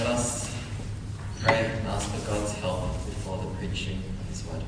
Let us pray and ask for God's help before the preaching of His word.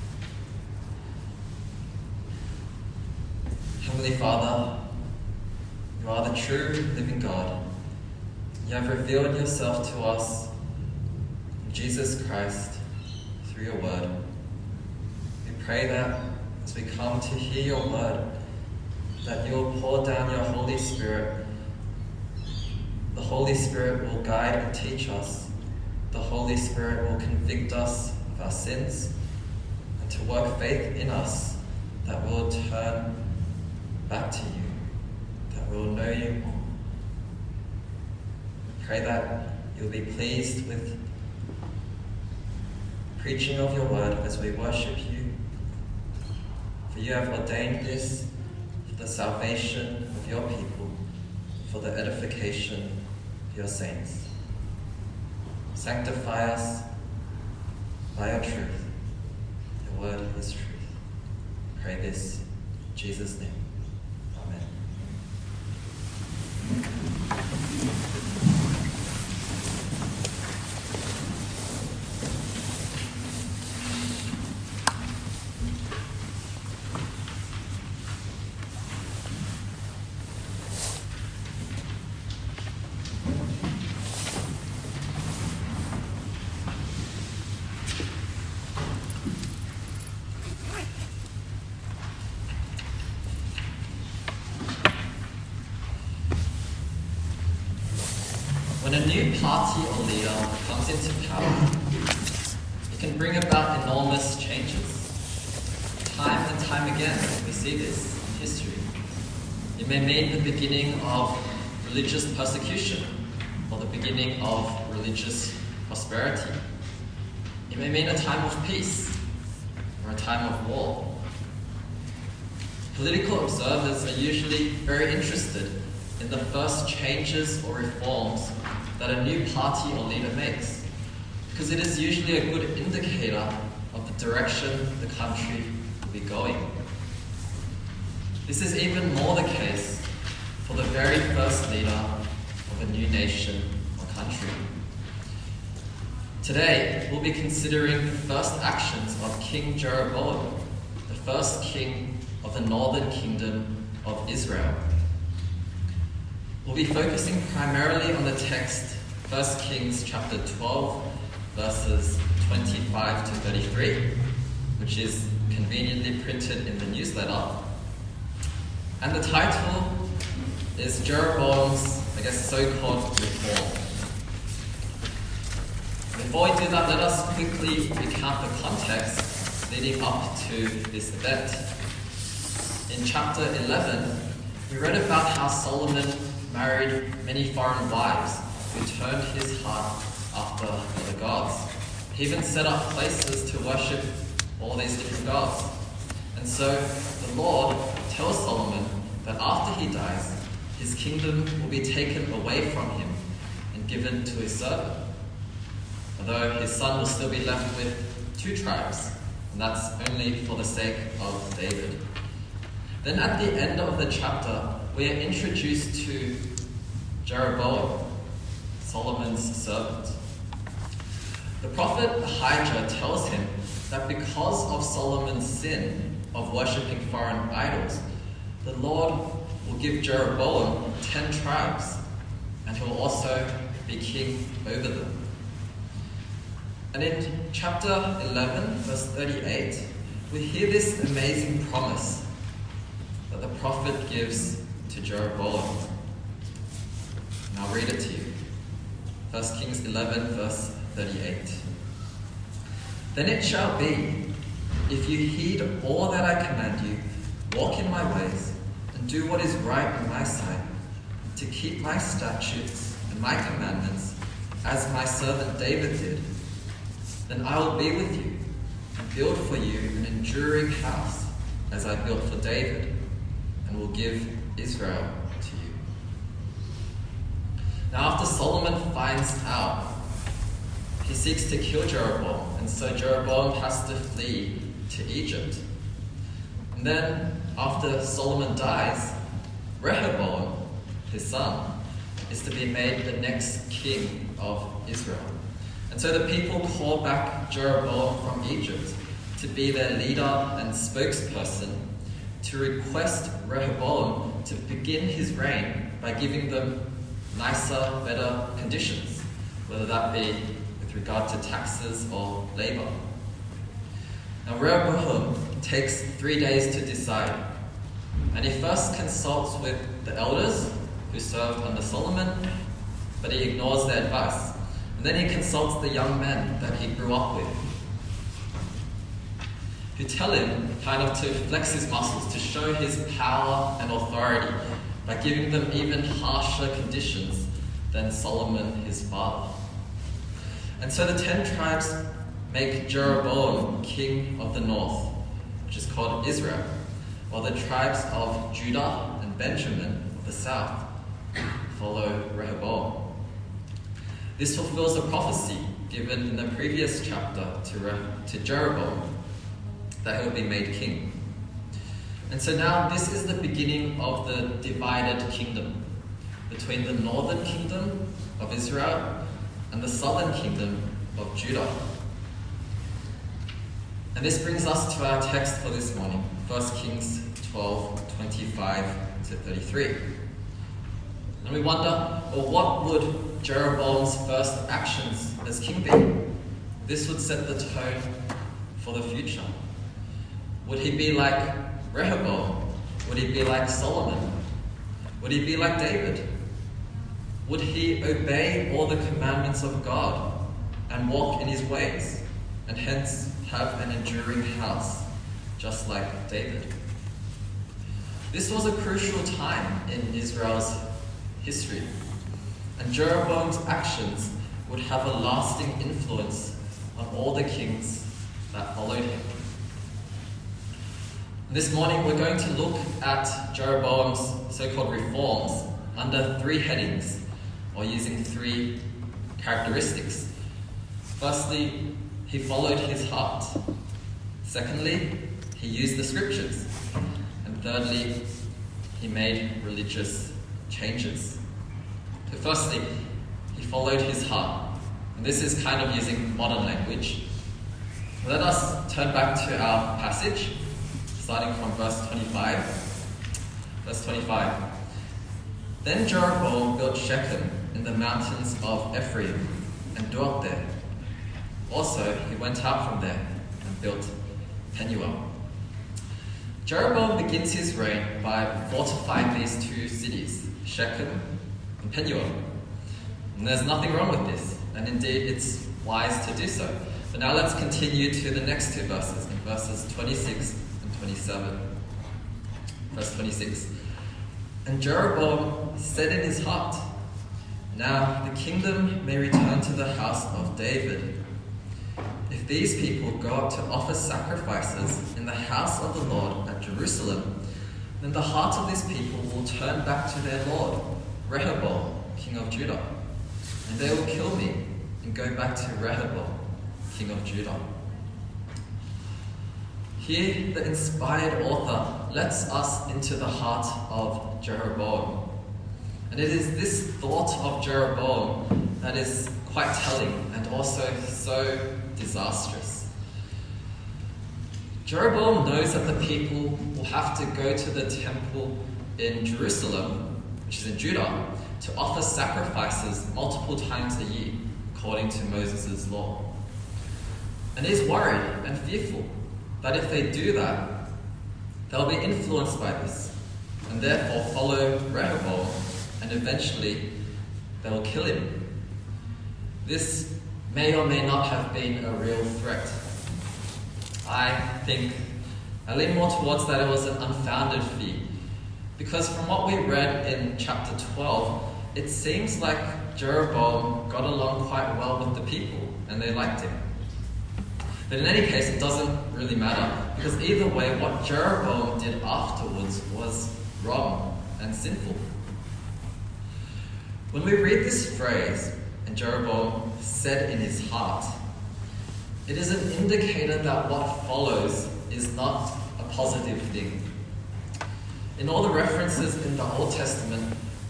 Heavenly Father, You are the true living God. You have revealed Yourself to us in Jesus Christ through Your word. We pray that as we come to hear Your word, that You will pour down Your Holy Spirit. The Holy Spirit will guide and teach us. The Holy Spirit will convict us of our sins and to work faith in us that will turn back to You, that will know You more. We pray that You'll be pleased with preaching of Your word as we worship You. For You have ordained this for the salvation of Your people, for the edification of Your saints. Sanctify us by Your truth. Your word is truth. Pray this in Jesus' name. Amen. When a new party or leader comes into power, it can bring about enormous changes. Time and time again, we see this in history. It may mean the beginning of religious persecution or the beginning of religious prosperity. It may mean a time of peace or a time of war. Political observers are usually very interested in the first changes or reforms that a new party or leader makes, because it is usually a good indicator of the direction the country will be going. This is even more the case for the very first leader of a new nation or country. Today, we'll be considering the first actions of King Jeroboam, the first king of the northern kingdom of Israel. We'll be focusing primarily on the text 1 Kings chapter 12, verses 25 to 33, which is conveniently printed in the newsletter. And the title is Jeroboam's, so-called reform. Before we do that, let us quickly recount the context leading up to this event. In chapter 11, we read about how Solomon married many foreign wives who turned his heart after other gods. He even set up places to worship all these different gods. And so the Lord tells Solomon that after he dies, his kingdom will be taken away from him and given to his servant. Although his son will still be left with 2 tribes, and that's only for the sake of David. Then at the end of the chapter, we are introduced to Jeroboam, Solomon's servant. The prophet Ahijah tells him that because of Solomon's sin of worshipping foreign idols, the Lord will give Jeroboam 10 tribes, and he will also be king over them. And in chapter 11, verse 38, we hear this amazing promise that the prophet gives to Jeroboam. And I'll read it to you. 1 Kings 11, verse 38. Then it shall be, if you heed all that I command you, walk in my ways, and do what is right in my sight, to keep my statutes and my commandments, as my servant David did, then I will be with you, and build for you an enduring house, as I built for David, and will give Israel to you. Now after Solomon finds out, he seeks to kill Jeroboam, and so Jeroboam has to flee to Egypt. And then after Solomon dies, Rehoboam, his son, is to be made the next king of Israel. And so the people call back Jeroboam from Egypt to be their leader and spokesperson, to request Rehoboam to begin his reign by giving them nicer, better conditions, whether that be with regard to taxes or labor. Now Rehoboam takes 3 days to decide, and he first consults with the elders who served under Solomon, but he ignores their advice. And then he consults the young men that he grew up with, who tell him kind of to flex his muscles, to show his power and authority by giving them even harsher conditions than Solomon, his father. And so the 10 tribes make Jeroboam king of the north, which is called Israel, while the tribes of Judah and Benjamin of the south follow Rehoboam. This fulfills a prophecy given in the previous chapter to Jeroboam, that he will be made king. And so now this is the beginning of the divided kingdom between the northern kingdom of Israel and the southern kingdom of Judah. And this brings us to our text for this morning, 1 Kings 12:25-33. And we wonder, well, what would Jeroboam's first actions as king be? This would set the tone for the future. Would he be like Rehoboam? Would he be like Solomon? Would he be like David? Would he obey all the commandments of God and walk in his ways, and hence have an enduring house, just like David? This was a crucial time in Israel's history, and Jeroboam's actions would have a lasting influence on all the kings that followed him. This morning we're going to look at Jeroboam's so-called reforms under 3 headings, or using 3 characteristics. Firstly, he followed his heart. Secondly, he used the scriptures. And thirdly, he made religious changes. So firstly, he followed his heart. And this is kind of using modern language. Let us turn back to our passage, starting from verse 25. Verse 25. Then Jeroboam built Shechem in the mountains of Ephraim and dwelt there. Also, he went out from there and built Penuel. Jeroboam begins his reign by fortifying these 2 cities, Shechem and Penuel. And there's nothing wrong with this, and indeed it's wise to do so. But now let's continue to the next 2 verses, in verses 26 and 27. Verse 26. And Jeroboam said in his heart, "Now the kingdom may return to the house of David. If these people go up to offer sacrifices in the house of the Lord at Jerusalem, then the heart of these people will turn back to their Lord, Rehoboam, king of Judah, and they will kill me and go back to Rehoboam, king of Judah." Here, the inspired author lets us into the heart of Jeroboam. And it is this thought of Jeroboam that is quite telling and also so disastrous. Jeroboam knows that the people will have to go to the temple in Jerusalem, which is in Judah, to offer sacrifices multiple times a year, according to Moses' law. And he's worried and fearful that if they do that, they'll be influenced by this, and therefore follow Rehoboam, and eventually they'll kill him. This may or may not have been a real threat. I lean more towards that it was an unfounded fear, because from what we read in chapter 12, it seems like Jeroboam got along quite well with the people, and they liked him. But in any case, it doesn't really matter, because either way, what Jeroboam did afterwards was wrong and sinful. When we read this phrase, and Jeroboam said in his heart, it is an indicator that what follows is not a positive thing. In all the references in the Old Testament,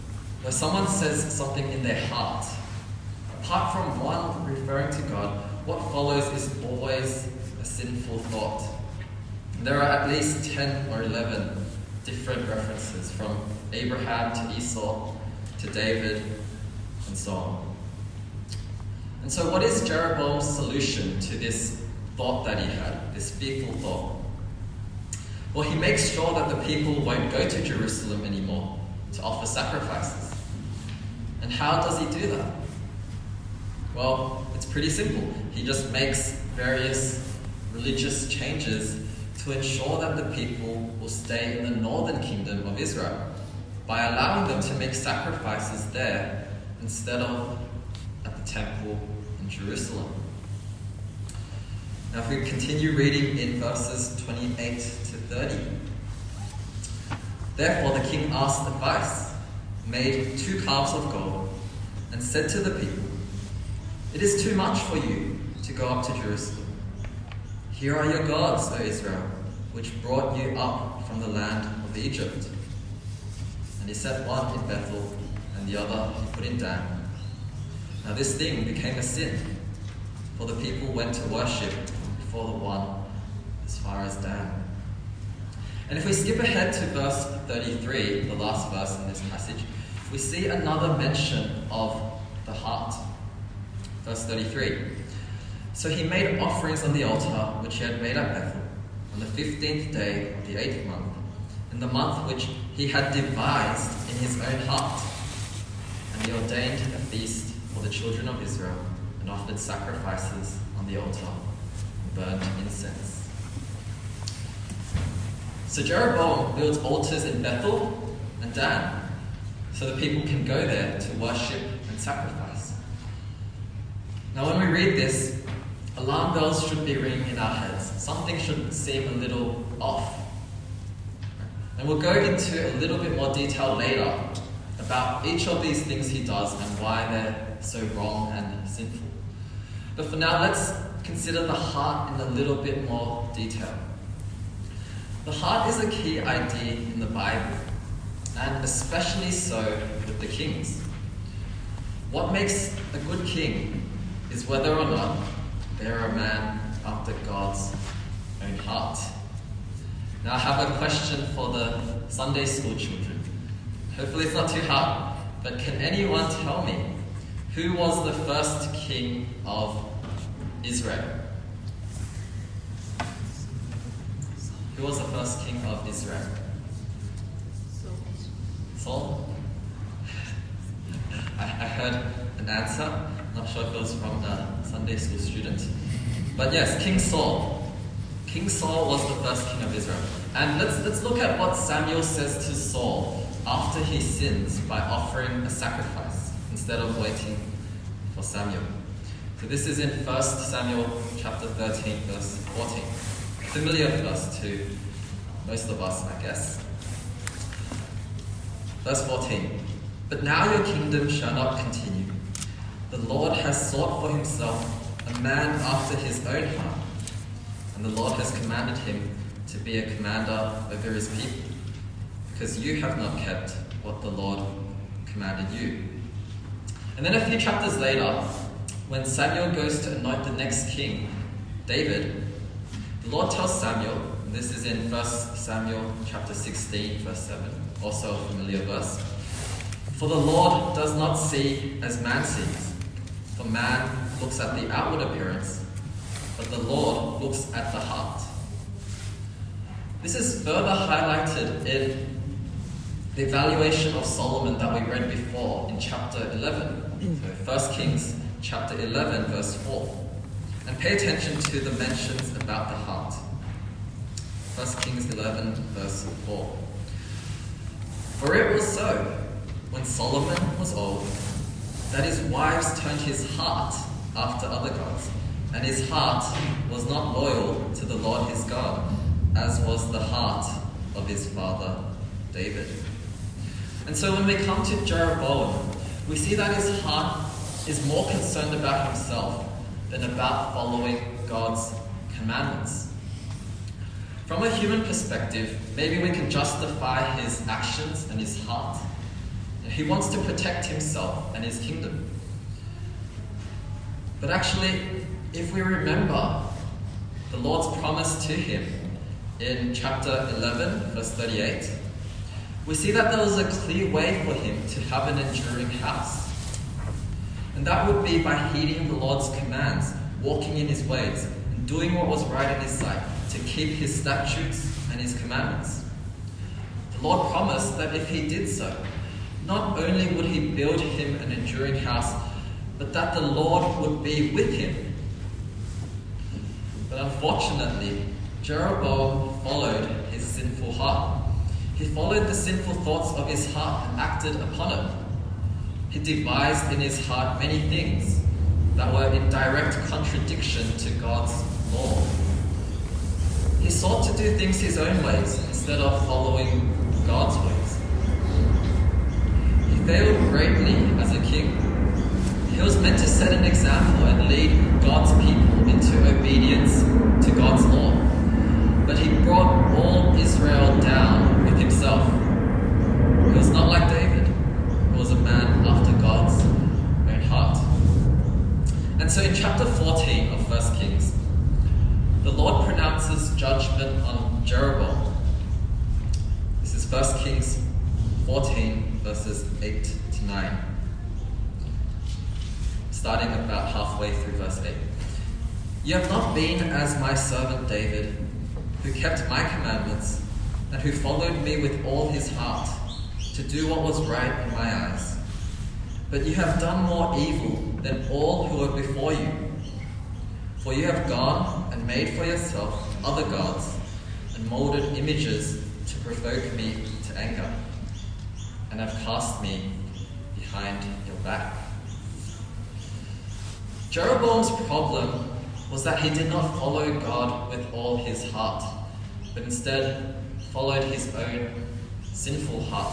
where someone says something in their heart, apart from one referring to God, what follows is always a sinful thought. There are at least 10 or 11 different references from Abraham to Esau to David and so on. And so what is Jeroboam's solution to this thought that he had, this fearful thought? Well, he makes sure that the people won't go to Jerusalem anymore to offer sacrifices. And how does he do that? Well, it's pretty simple. He just makes various religious changes to ensure that the people will stay in the northern kingdom of Israel by allowing them to make sacrifices there instead of at the temple in Jerusalem. Now if we continue reading in verses 28 to 30. Therefore the king asked advice, made 2 calves of gold, and said to the people, "It is too much for you to go up to Jerusalem. Here are your gods, O Israel, which brought you up from the land of Egypt." And he set one in Bethel, and the other he put in Dan. Now this thing became a sin, for the people went to worship before the one as far as Dan. And if we skip ahead to verse 33, the last verse in this passage, we see another mention of the heart. Verse 33. So he made offerings on the altar which he had made at Bethel on the 15th day of the 8th month, in the month which he had devised in his own heart. And he ordained a feast for the children of Israel and offered sacrifices on the altar and burned incense. So Jeroboam builds altars in Bethel and Dan so the people can go there to worship and sacrifice. Now when we read this, alarm bells should be ringing in our heads. Something should seem a little off. And we'll go into a little bit more detail later about each of these things he does and why they're so wrong and sinful. But for now, let's consider the heart in a little bit more detail. The heart is a key idea in the Bible, and especially so with the kings. What makes a good king is whether or not they're a man after God's own heart. Now I have a question for the Sunday school children. Hopefully it's not too hard, but can anyone tell me who was the first king of Israel? Who was the first king of Israel? Saul? I heard an answer. Not sure if it was from a Sunday school student. But yes, King Saul. King Saul was the first king of Israel. And let's look at what Samuel says to Saul after he sins by offering a sacrifice instead of waiting for Samuel. So this is in 1 Samuel chapter 13, verse 14. Familiar verse to most of us, I guess. Verse 14. But now your kingdom shall not continue. The Lord has sought for himself a man after his own heart, and the Lord has commanded him to be a commander over his people, because you have not kept what the Lord commanded you. And then a few chapters later, when Samuel goes to anoint the next king, David, the Lord tells Samuel, and this is in 1 Samuel chapter 16, verse 7, also a familiar verse, "For the Lord does not see as man sees, for man looks at the outward appearance, but the Lord looks at the heart." This is further highlighted in the evaluation of Solomon that we read before in chapter 11. So 1 Kings chapter 11, verse 4. And pay attention to the mentions about the heart. 1 Kings 11, verse 4. "For it was so, when Solomon was old, that his wives turned his heart after other gods, and his heart was not loyal to the Lord his God, as was the heart of his father David." And so when we come to Jeroboam, we see that his heart is more concerned about himself than about following God's commandments. From a human perspective, maybe we can justify his actions and his heart He wants to protect himself and his kingdom. But actually, if we remember the Lord's promise to him in chapter 11, verse 38, we see that there was a clear way for him to have an enduring house. And that would be by heeding the Lord's commands, walking in his ways, and doing what was right in his sight, to keep his statutes and his commandments. The Lord promised that if he did so, not only would he build him an enduring house, but that the Lord would be with him. But unfortunately, Jeroboam followed his sinful heart. He followed the sinful thoughts of his heart and acted upon it. He devised in his heart many things that were in direct contradiction to God's law. He sought to do things his own ways instead of following God's ways. He failed greatly as a king. He was meant to set an example and lead God's people into obedience to God's law. But he brought all Israel down with himself. He was not like David. He was a man after God's own heart. And so in chapter 14 of 1 Kings, the Lord pronounces judgment on Jeroboam. This is 1 Kings 14, verses 8 to 9. Starting about halfway through verse 8. You have not been as my servant David, who kept my commandments, and who followed me with all his heart, to do what was right in my eyes. But you have done more evil than all who were before you. For you have gone and made for yourself other gods, and molded images to provoke me to anger, and have cast me behind your back. Jeroboam's problem was that he did not follow God with all his heart, but instead followed his own sinful heart.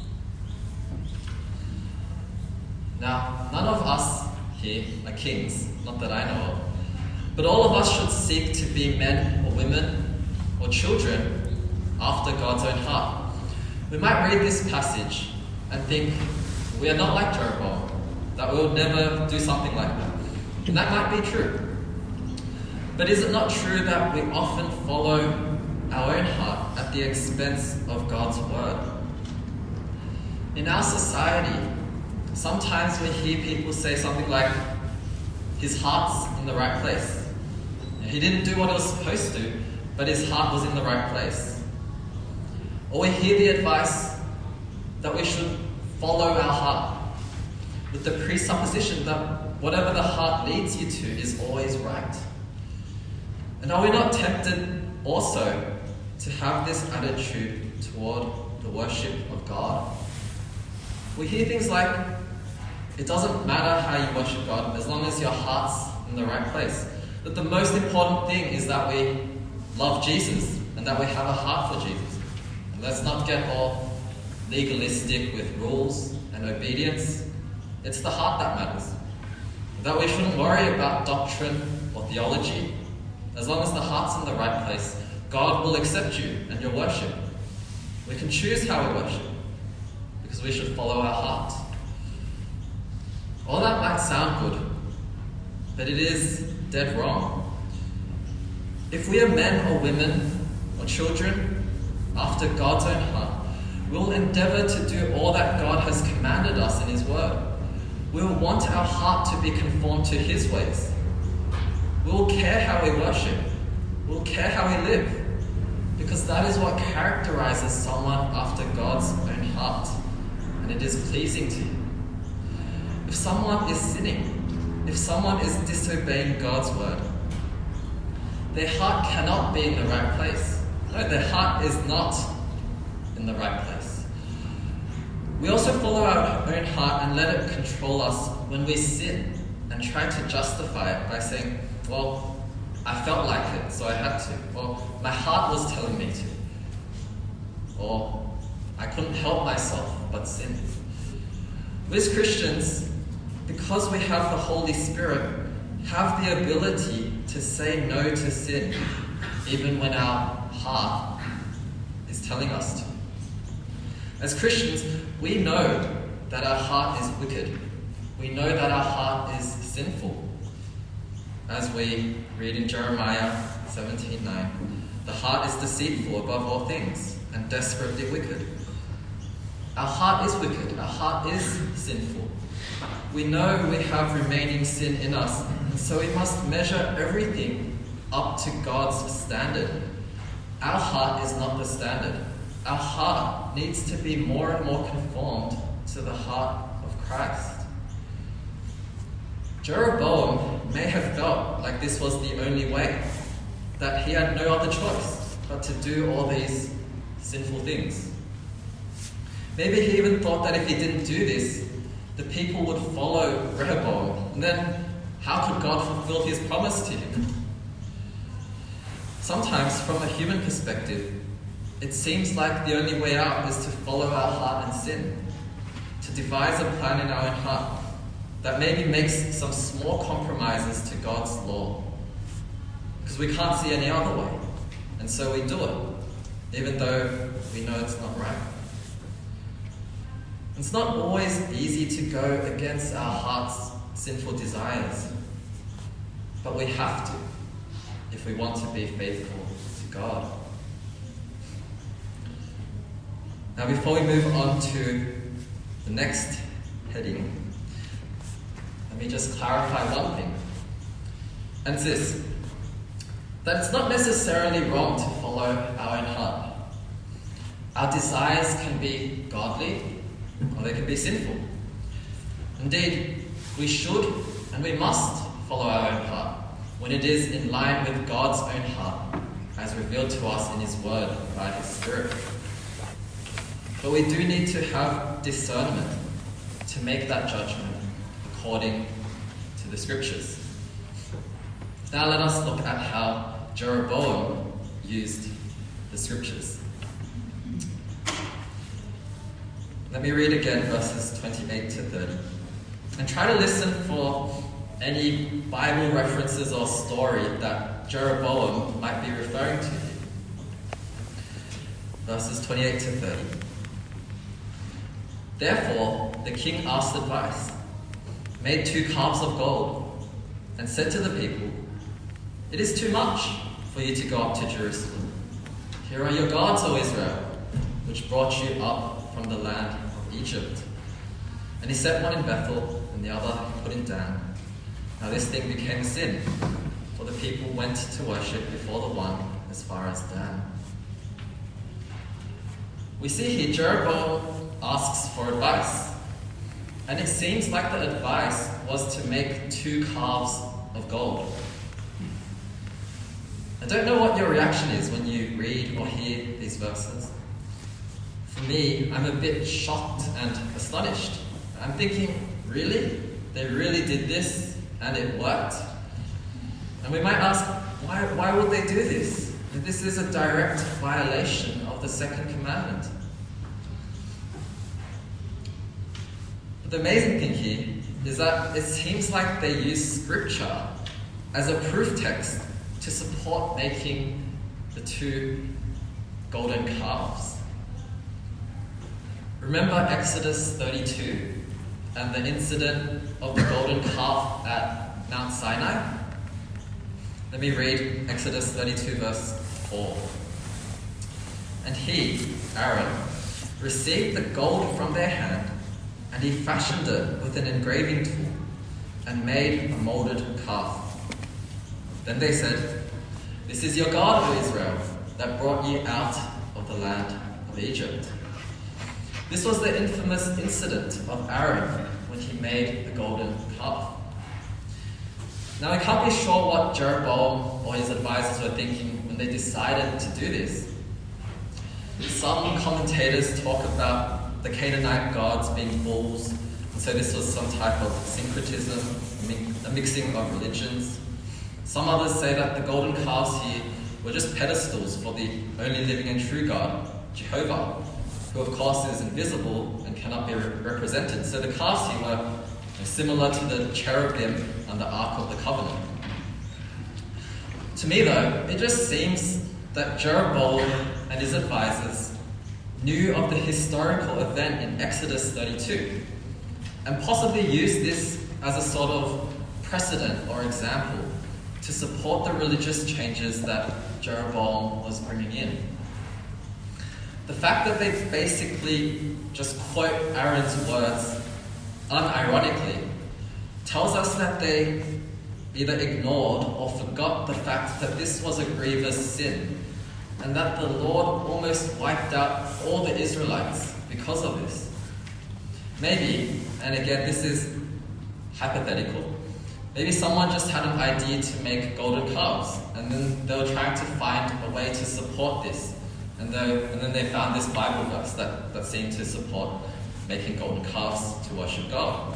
Now, none of us here are kings, not that I know of, but all of us should seek to be men or women or children after God's own heart. We might read this passage and think we are not like Jeroboam, that we would never do something like that. And that might be true. But is it not true that we often follow our own heart at the expense of God's word? In our society, sometimes we hear people say something like, his heart's in the right place. He didn't do what he was supposed to, but his heart was in the right place. Or we hear the advice that we should follow our heart, with the presupposition that whatever the heart leads you to is always right. And are we not tempted also to have this attitude toward the worship of God? We hear things like, it doesn't matter how you worship God as long as your heart's in the right place. That the most important thing is that we love Jesus and that we have a heart for Jesus. And let's not get all legalistic with rules and obedience. It's the heart that matters. That we shouldn't worry about doctrine or theology. As long as the heart's in the right place, God will accept you and your worship. We can choose how we worship, because we should follow our heart. All that might sound good, but it is dead wrong. If we are men or women or children after God's own heart, we'll endeavor to do all that God has commanded us in his word. We will want our heart to be conformed to his ways. We will care how we worship. We will care how we live. Because that is what characterizes someone after God's own heart. And it is pleasing to him. If someone is sinning, if someone is disobeying God's word, their heart cannot be in the right place. No, their heart is not in the right place. We also follow our own heart and let it control us when we sin and try to justify it by saying, well, I felt like it, so I had to. Or my heart was telling me to. Or I couldn't help myself but sin. We as Christians, because we have the Holy Spirit, have the ability to say no to sin, even when our heart is telling us to. As Christians, we know that our heart is wicked. We know that our heart is sinful. As we read in Jeremiah 17:9, the heart is deceitful above all things and desperately wicked. Our heart is wicked. Our heart is sinful. We know we have remaining sin in us, and so we must measure everything up to God's standard. Our heart is not the standard. Our heart needs to be more and more conformed to the heart of Christ. Jeroboam may have felt like this was the only way, that he had no other choice but to do all these sinful things. Maybe he even thought that if he didn't do this, the people would follow Rehoboam, and then how could God fulfill his promise to him? Sometimes, from a human perspective, it seems like the only way out is to follow our heart and sin, to devise a plan in our own heart that maybe makes some small compromises to God's law. Because we can't see any other way, and so we do it, even though we know it's not right. It's not always easy to go against our heart's sinful desires, but we have to if we want to be faithful to God. Now, before we move on to the next heading, let me just clarify one thing. And it's this, that it's not necessarily wrong to follow our own heart. Our desires can be godly, or they can be sinful. Indeed, we should and we must follow our own heart when it is in line with God's own heart, as revealed to us in His Word by His Spirit. But we do need to have discernment to make that judgment according to the Scriptures. Now let us look at how Jeroboam used the Scriptures. Let me read again verses 28 to 30. And try to listen for any Bible references or story that Jeroboam might be referring to here. Verses 28 to 30. Therefore, the king asked advice, made 2 calves of gold, and said to the people, "It is too much for you to go up to Jerusalem. Here are your gods, O Israel, which brought you up from the land of Egypt." And he set one in Bethel, and the other he put in Dan. Now this thing became a sin, for the people went to worship before the one as far as Dan. We see here Jeroboam asks for advice, and it seems like the advice was to make 2 calves of gold. I don't know what your reaction is when you read or hear these verses. For me, I'm a bit shocked and astonished. I'm thinking, really? They really did this and it worked? And we might ask, why would they do this? This is a direct violation of the second commandment. But the amazing thing here is that it seems like they use Scripture as a proof text to support making the 2 golden calves. Remember Exodus 32 and the incident of the golden calf at Mount Sinai? Let me read Exodus 32 verse 4. And he, Aaron, received the gold from their hand, and he fashioned it with an engraving tool and made a molded calf. Then they said, "This is your God, O Israel, that brought you out of the land of Egypt." This was the infamous incident of Aaron when he made the golden calf. Now, I can't be sure what Jeroboam or his advisors were thinking when they decided to do this. Some commentators talk about the Canaanite gods being bulls, and so this was some type of syncretism, a mixing of religions. Some others say that the golden calves here were just pedestals for the only living and true God, Jehovah, who of course is invisible and cannot be represented. So the calves here were similar to the cherubim on the Ark of the Covenant. To me though, it just seems that Jeroboam and his advisors knew of the historical event in Exodus 32, and possibly used this as a sort of precedent or example to support the religious changes that Jeroboam was bringing in. The fact that they basically just quote Aaron's words unironically tells us that they either ignored or forgot the fact that this was a grievous sin, and that the Lord almost wiped out all the Israelites because of this. Maybe, and again this is hypothetical, maybe someone just had an idea to make golden calves, and then they were trying to find a way to support this, and then they found this Bible verse that seemed to support making golden calves to worship God.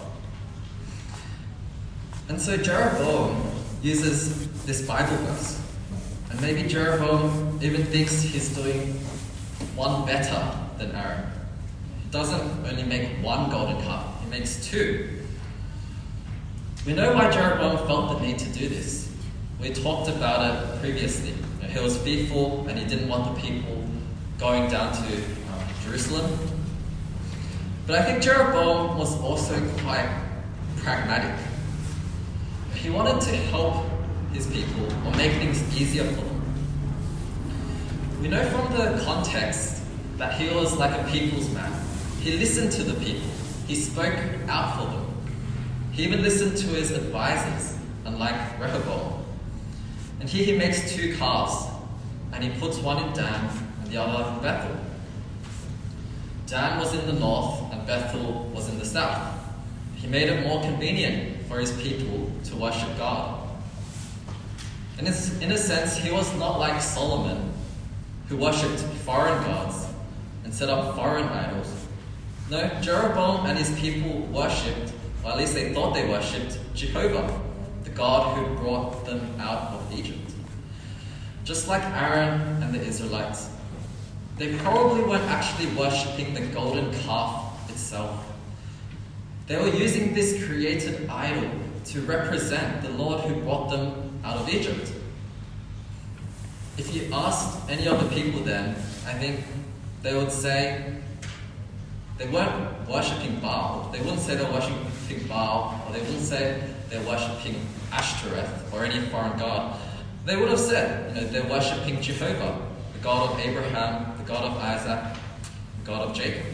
And so Jeroboam uses this Bible verse, and maybe Jeroboam even thinks he's doing one better than Aaron. He doesn't only make one golden calf, he makes two. We know why Jeroboam felt the need to do this. We talked about it previously. He was fearful and he didn't want the people going down to Jerusalem. But I think Jeroboam was also quite pragmatic. He wanted to help his people or make things easier for them. We know from the context that he was like a people's man. He listened to the people. He spoke out for them. He even listened to his advisors, unlike Rehoboam. And here he makes two calves, and he puts one in Dan and the other in Bethel. Dan was in the north and Bethel was in the south. He made it more convenient for his people to worship God. And in a sense, he was not like Solomon, who worshipped foreign gods and set up foreign idols. No, Jeroboam and his people worshipped, or at least they thought they worshipped, Jehovah, the God who brought them out of Egypt. Just like Aaron and the Israelites, they probably weren't actually worshipping the golden calf itself. They were using this created idol to represent the Lord who brought them out of Egypt. If you asked any of the people then, I think they would say they weren't worshipping Baal. They wouldn't say they were worshipping Baal, or they wouldn't say they're worshipping Ashtoreth or any foreign god. They would have said, they're worshipping Jehovah, the God of Abraham, the God of Isaac, the God of Jacob.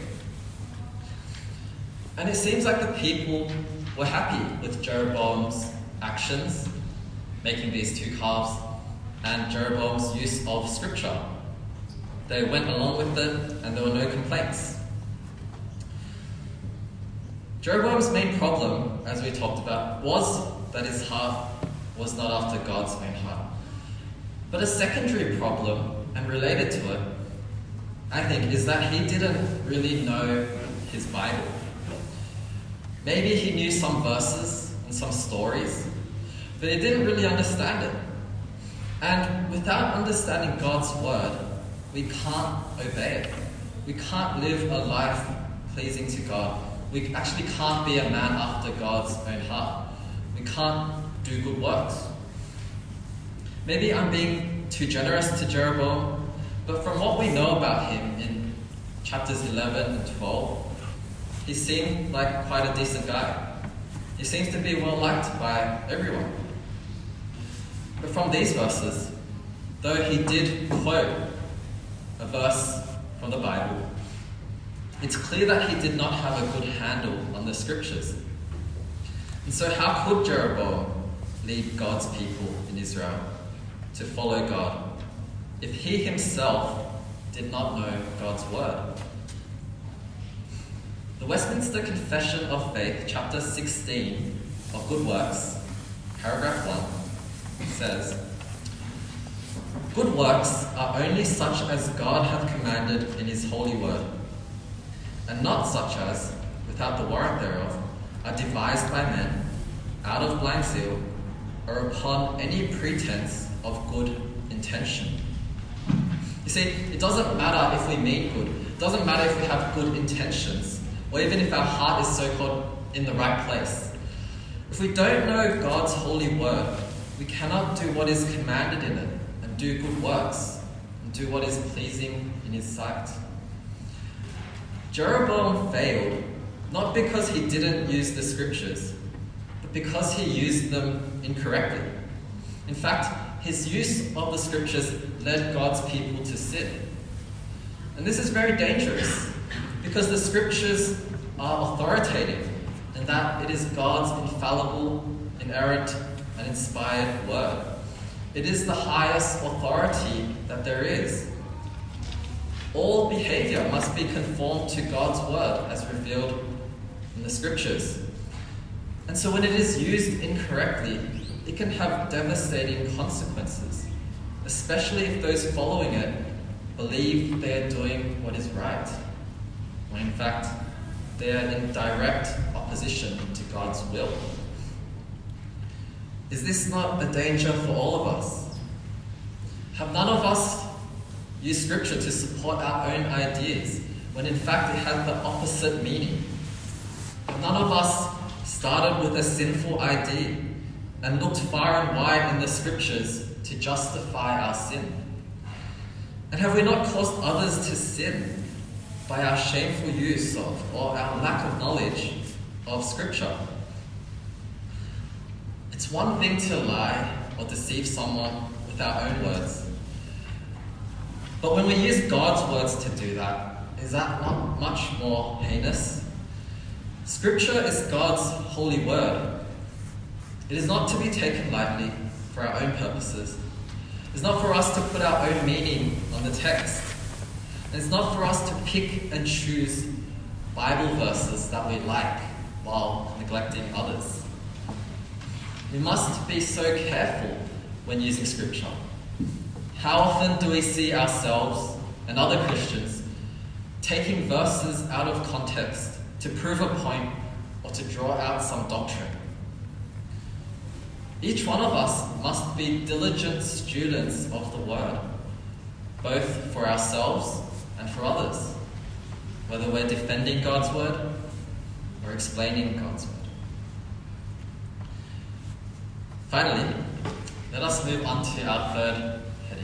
And it seems like the people were happy with Jeroboam's actions, making these two calves, and Jeroboam's use of scripture. They went along with it, and there were no complaints. Jeroboam's main problem, as we talked about, was that his heart was not after God's own heart. But a secondary problem, and related to it, I think, is that he didn't really know his Bible. Maybe he knew some verses and some stories, but he didn't really understand it. And without understanding God's word, we can't obey it. We can't live a life pleasing to God. We actually can't be a man after God's own heart. We can't do good works. Maybe I'm being too generous to Jeroboam, but from what we know about him in chapters 11 and 12, he seemed like quite a decent guy. He seems to be well liked by everyone. But from these verses, though he did quote a verse from the Bible, it's clear that he did not have a good handle on the scriptures. And so how could Jeroboam lead God's people in Israel to follow God if he himself did not know God's word? The Westminster Confession of Faith, chapter 16 of Good Works, paragraph 1, says, "Good works are only such as God hath commanded in his holy word, and not such as, without the warrant thereof, are devised by men, out of blind zeal, or upon any pretense of good intention." You see, it doesn't matter if we mean good. It doesn't matter if we have good intentions, or even if our heart is so-called in the right place. If we don't know God's holy word, we cannot do what is commanded in it and do good works and do what is pleasing in his sight. Jeroboam failed not because he didn't use the scriptures, but because he used them incorrectly. In fact, his use of the scriptures led God's people to sin. And this is very dangerous, because the scriptures are authoritative, and that it is God's infallible, inerrant, and inspired word. It is the highest authority that there is. All behavior must be conformed to God's word as revealed in the scriptures. And so when it is used incorrectly, it can have devastating consequences, especially if those following it believe they are doing what is right, when in fact they are in direct opposition to God's will. Is this not a danger for all of us? Have none of us used scripture to support our own ideas when in fact it had the opposite meaning? Have none of us started with a sinful idea and looked far and wide in the scriptures to justify our sin? And have we not caused others to sin by our shameful use of or our lack of knowledge of scripture? It's one thing to lie or deceive someone with our own words. But when we use God's words to do that, is that not much more heinous? Scripture is God's holy word. It is not to be taken lightly for our own purposes. It's not for us to put our own meaning on the text. And it's not for us to pick and choose Bible verses that we like while neglecting others. We must be so careful when using scripture. How often do we see ourselves and other Christians taking verses out of context to prove a point or to draw out some doctrine? Each one of us must be diligent students of the word, both for ourselves and for others, whether we're defending God's word or explaining God's word. Finally, let us move on to our third heading.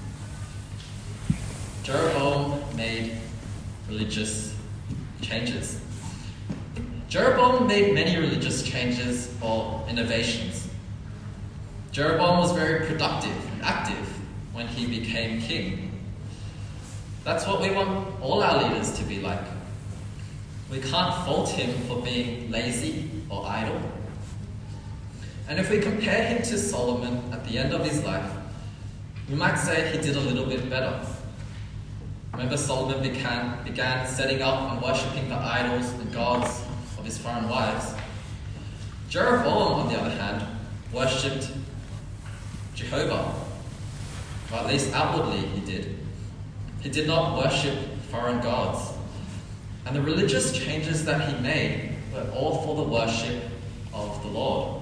Jeroboam made religious changes. Jeroboam made many religious changes or innovations. Jeroboam was very productive and active when he became king. That's what we want all our leaders to be like. We can't fault him for being lazy or idle. And if we compare him to Solomon at the end of his life, we might say he did a little bit better. Remember, Solomon began setting up and worshipping the idols and gods of his foreign wives. Jeroboam, on the other hand, worshipped Jehovah, or at least outwardly he did. He did not worship foreign gods. And the religious changes that he made were all for the worship of the Lord.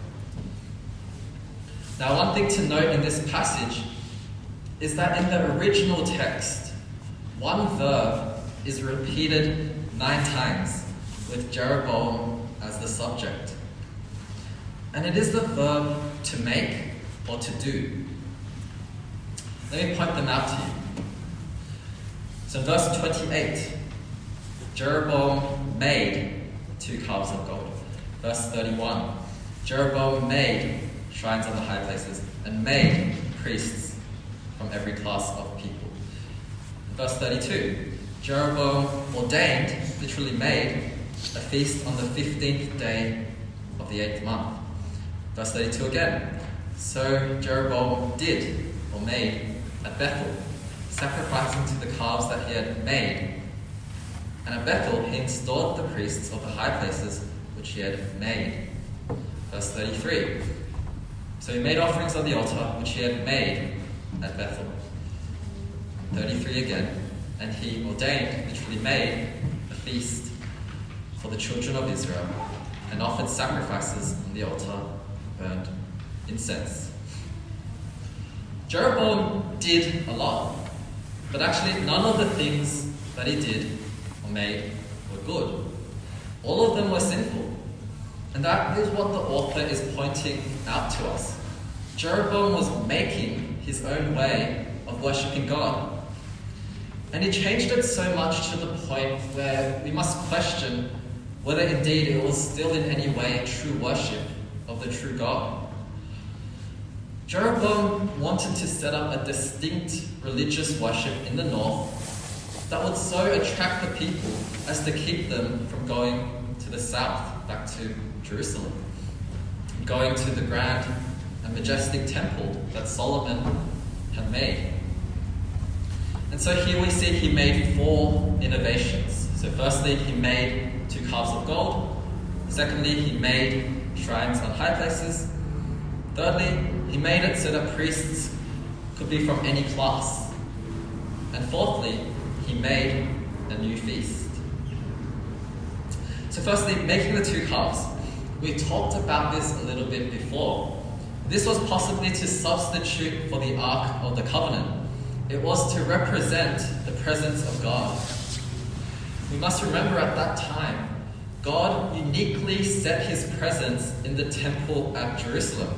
Now, one thing to note in this passage is that in the original text, one verb is repeated 9 times with Jeroboam as the subject. And it is the verb to make or to do. Let me point them out to you. So in verse 28, Jeroboam made 2 calves of gold. Verse 31, Jeroboam made shrines on the high places and made priests from every class of people. In verse 32, Jeroboam ordained, literally made, a feast on the 15th day of the 8th month. Verse 32 again, so Jeroboam did, or made, at Bethel, sacrificing to the calves that he had made. And at Bethel he installed the priests of the high places which he had made. Verse 33, so he made offerings on the altar which he had made at Bethel. 33 again, and he ordained, literally made, a feast for the children of Israel, and offered sacrifices on the altar, burned incense. Jeroboam did a lot, but actually none of the things that he did or made were good. All of them were sinful. And that is what the author is pointing out to us. Jeroboam was making his own way of worshipping God. And he changed it so much to the point where we must question whether indeed it was still in any way true worship of the true God. Jeroboam wanted to set up a distinct religious worship in the north that would so attract the people as to keep them from going to the south, back to Jerusalem, going to the grand and majestic temple that Solomon had made. And so here we see he made 4 innovations. So firstly, he made 2 calves of gold. Secondly, he made shrines on high places. Thirdly, he made it so that priests could be from any class. And fourthly, he made a new feast. So firstly, making the 2 calves. We talked about this a little bit before. This was possibly to substitute for the Ark of the Covenant. It was to represent the presence of God. We must remember at that time, God uniquely set his presence in the temple at Jerusalem.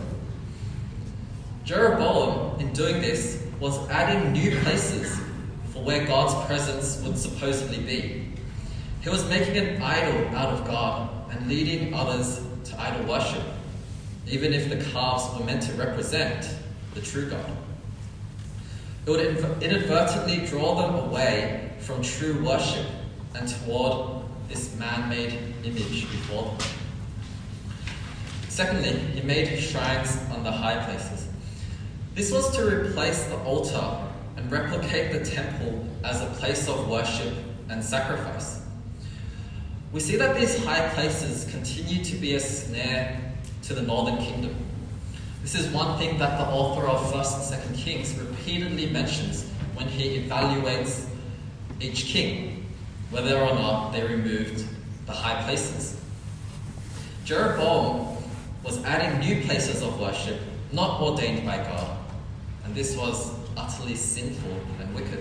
Jeroboam, in doing this, was adding new places for where God's presence would supposedly be. He was making an idol out of God and leading others to idol worship, even if the calves were meant to represent the true God. It would inadvertently draw them away from true worship and toward this man-made image before them. Secondly, he made shrines on the high places. This was to replace the altar and replicate the temple as a place of worship and sacrifice. We see that these high places continue to be a snare to the northern kingdom. This is one thing that the author of 1st and 2nd Kings repeatedly mentions when he evaluates each king, whether or not they removed the high places. Jeroboam was adding new places of worship not ordained by God, and this was utterly sinful and wicked.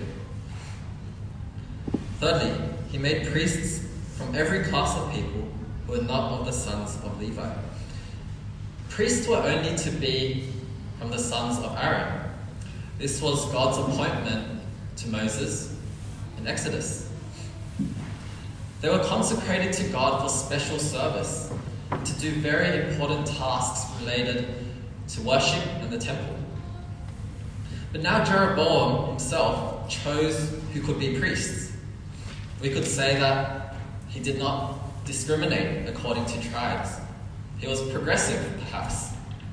Thirdly, he made priests from every class of people who were not of the sons of Levi. Priests were only to be from the sons of Aaron. This was God's appointment to Moses in Exodus. They were consecrated to God for special service, to do very important tasks related to worship and the temple. But now Jeroboam himself chose who could be priests. We could say that he did not discriminate according to tribes. He was progressive, perhaps.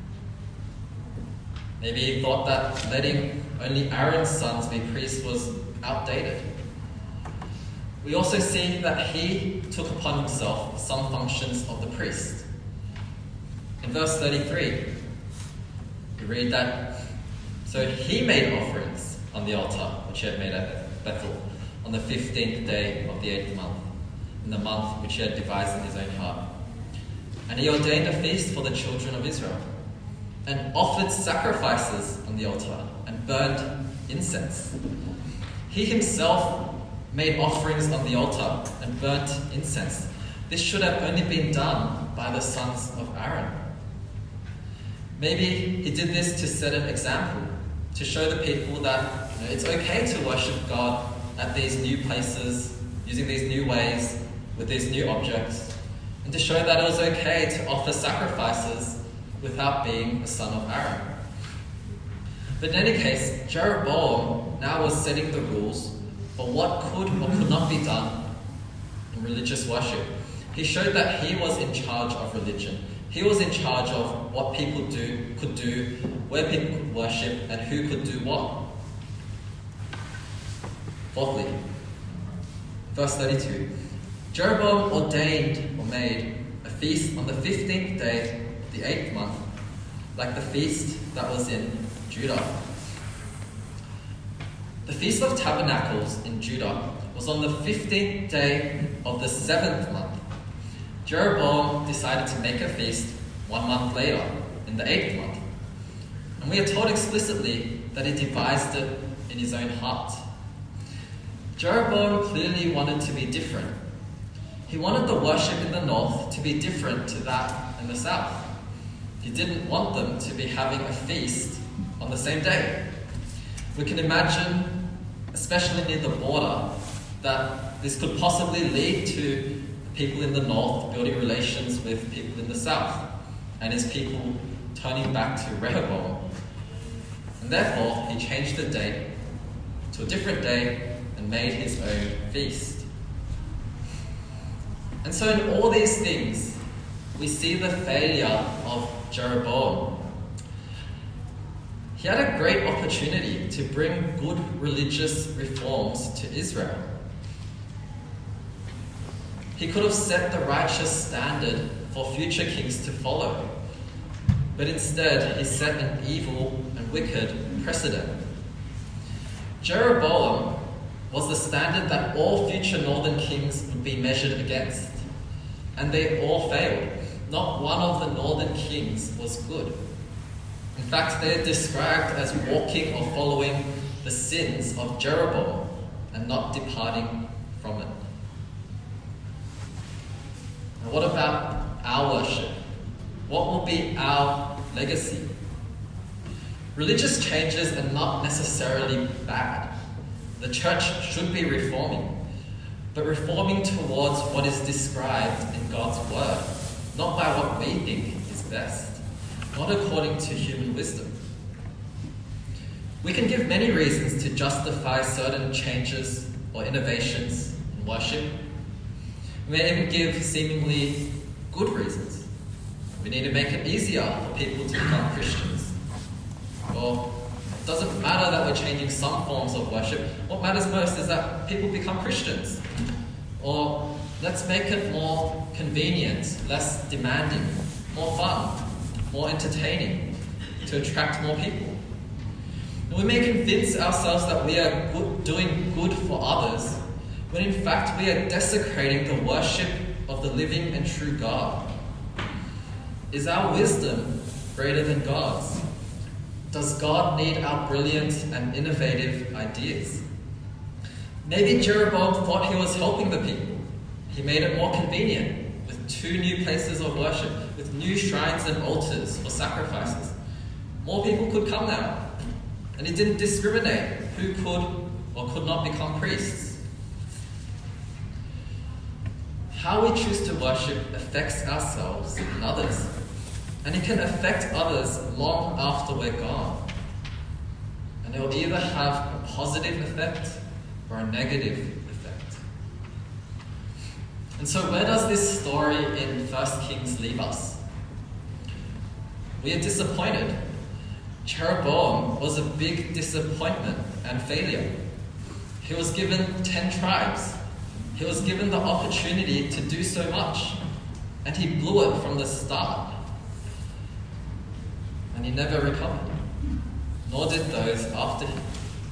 Maybe he thought that letting only Aaron's sons be priests was outdated. We also see that he took upon himself some functions of the priest. In verse 33, we read that, so he made offerings on the altar which he had made at Bethel on the 15th day of the 8th month, in the month which he had devised in his own heart. And he ordained a feast for the children of Israel, and offered sacrifices on the altar, and burned incense. He himself made offerings on the altar, and burnt incense. This should have only been done by the sons of Aaron. Maybe he did this to set an example, to show the people that it's okay to worship God at these new places, using these new ways, with these new objects, and to show that it was okay to offer sacrifices without being a son of Aaron. But in any case, Jeroboam now was setting the rules for what could or could not be done in religious worship. He showed that he was in charge of religion. He was in charge of what people could do, where people could worship, and who could do what. Fourthly, verse 32. Jeroboam ordained or made a feast on the 15th day of the 8th month, like the feast that was in Judah. The Feast of Tabernacles in Judah was on the 15th day of the 7th month. Jeroboam decided to make a feast 1 month later, in the 8th month. And we are told explicitly that he devised it in his own heart. Jeroboam clearly wanted to be different. He wanted the worship in the north to be different to that in the south. He didn't want them to be having a feast on the same day. We can imagine, especially near the border, that this could possibly lead to people in the north building relations with people in the south, and his people turning back to Rehoboam. And therefore, he changed the date to a different day and made his own feast. And so in all these things, we see the failure of Jeroboam. He had a great opportunity to bring good religious reforms to Israel. He could have set the righteous standard for future kings to follow, but instead he set an evil and wicked precedent. Jeroboam was the standard that all future northern kings would be measured against, and they all failed. Not one of the northern kings was good. In fact, they are described as walking or following the sins of Jeroboam and not departing from it. Now, what about our worship? What will be our legacy? Religious changes are not necessarily bad. The church should be reforming, but reforming towards what is described in God's word, not by what we think is best, not according to human wisdom. We can give many reasons to justify certain changes or innovations in worship. We may even give seemingly good reasons. We need to make it easier for people to become Christians. Or it doesn't matter that we're changing some forms of worship. What matters most is that people become Christians. Or let's make it more convenient, less demanding, more fun, more entertaining, to attract more people. And we may convince ourselves that we are doing good for others, when in fact we are desecrating the worship of the living and true God. Is our wisdom greater than God's? Does God need our brilliant and innovative ideas? Maybe Jeroboam thought he was helping the people. He made it more convenient with 2 new places of worship, with new shrines and altars for sacrifices. More people could come now. And he didn't discriminate who could or could not become priests. How we choose to worship affects ourselves and others. And it can affect others long after we're gone. And it will either have a positive effect or a negative effect. And so where does this story in 1 Kings leave us? We are disappointed. Jeroboam was a big disappointment and failure. He was given 10 tribes. He was given the opportunity to do so much, and he blew it from the start. And he never recovered, nor did those after him.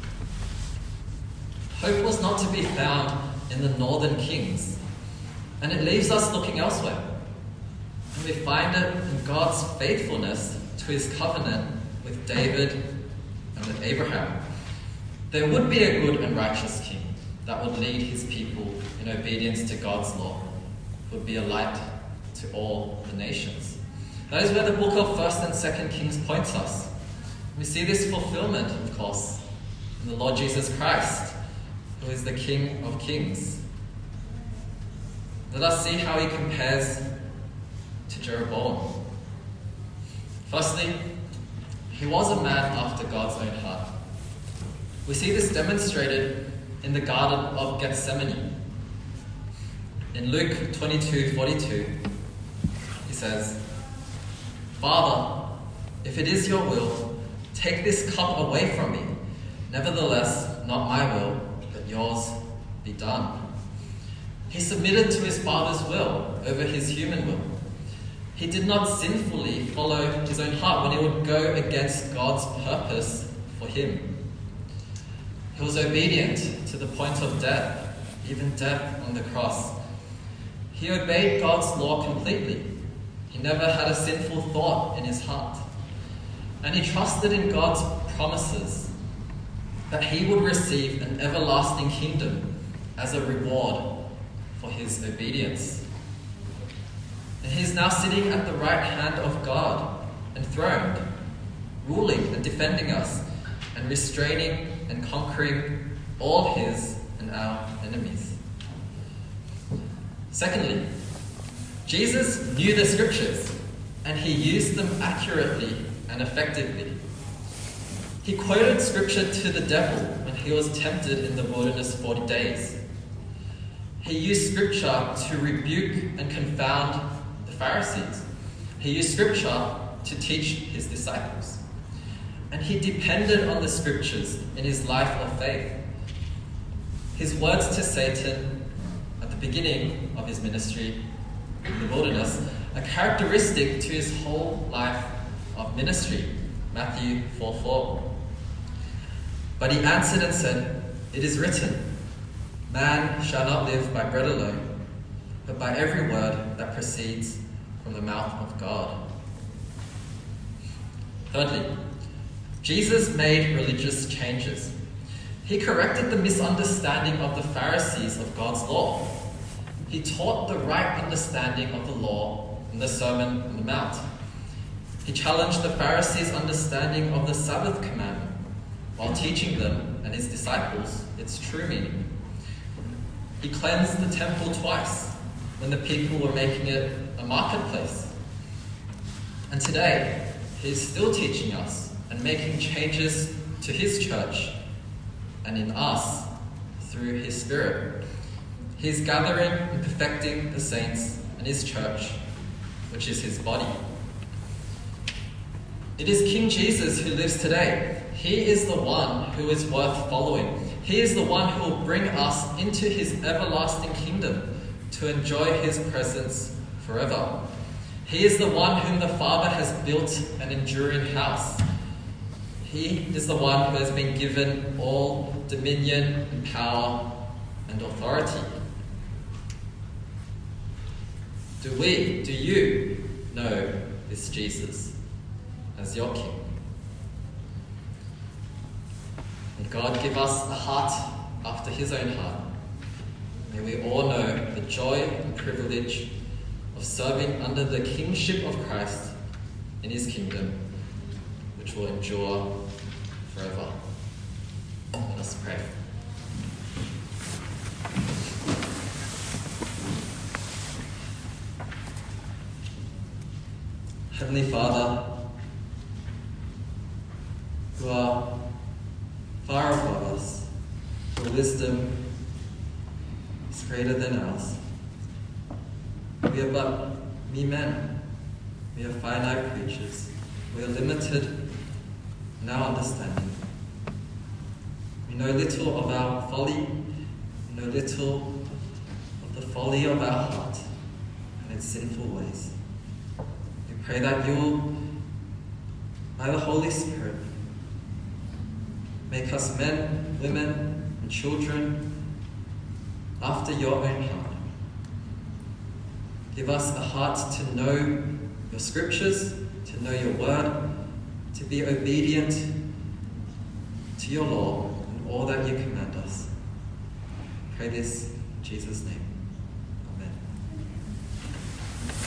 Hope was not to be found in the northern kings, and it leaves us looking elsewhere. And we find it in God's faithfulness to his covenant with David and with Abraham. There would be a good and righteous king that would lead his people in obedience to God's law, would be a light to all the nations. That is where the book of 1 and 2 Kings points us. We see this fulfillment, of course, in the Lord Jesus Christ, who is the King of Kings. Let us see how he compares to Jeroboam. Firstly, he was a man after God's own heart. We see this demonstrated in the Garden of Gethsemane. In Luke 22:42, he says, "Father, if it is your will, take this cup away from me. Nevertheless, not my will, but yours be done." He submitted to his Father's will over his human will. He did not sinfully follow his own heart when he would go against God's purpose for him. He was obedient to the point of death, even death on the cross. He obeyed God's law completely. He never had a sinful thought in his heart. And he trusted in God's promises that he would receive an everlasting kingdom as a reward for his obedience. And he is now sitting at the right hand of God, enthroned, ruling and defending us, and restraining and conquering all his and our enemies. Secondly, Jesus knew the scriptures and he used them accurately and effectively. He quoted scripture to the devil when he was tempted in the wilderness 40 days. He used scripture to rebuke and confound the Pharisees. He used scripture to teach his disciples. And he depended on the scriptures in his life of faith. His words to Satan at the beginning of his ministry in the wilderness are characteristic to his whole life of ministry. Matthew 4:4. But he answered and said, "It is written, man shall not live by bread alone, but by every word that proceeds from the mouth of God." Thirdly, Jesus made religious changes. He corrected the misunderstanding of the Pharisees of God's law. He taught the right understanding of the law in the Sermon on the Mount. He challenged the Pharisees' understanding of the Sabbath commandment while teaching them and his disciples its true meaning. He cleansed the temple twice when the people were making it a marketplace. And today, he is still teaching us and making changes to his church and in us through his Spirit. He is gathering and perfecting the saints and his church, which is his body. It is King Jesus who lives today. He is the one who is worth following. He is the one who will bring us into his everlasting kingdom to enjoy his presence forever. He is the one whom the Father has built an enduring house. He is the one who has been given all dominion and power and authority. Do you know this Jesus as your King? May God give us a heart after his own heart. May we all know the joy and privilege of serving under the kingship of Christ in his kingdom, which will endure forever. Let us pray. Heavenly Father, who are far above us, your wisdom is greater than ours. We are but mere men. We are finite creatures. We are limited in our understanding. We know little of our folly. We know little of the folly of our heart and its sinful ways. We pray that you will, by the Holy Spirit, make us men, women, and children after your own heart. Give us a heart to know your scriptures, to know your word, to be obedient to your law and all that you command us. Pray this in Jesus' name.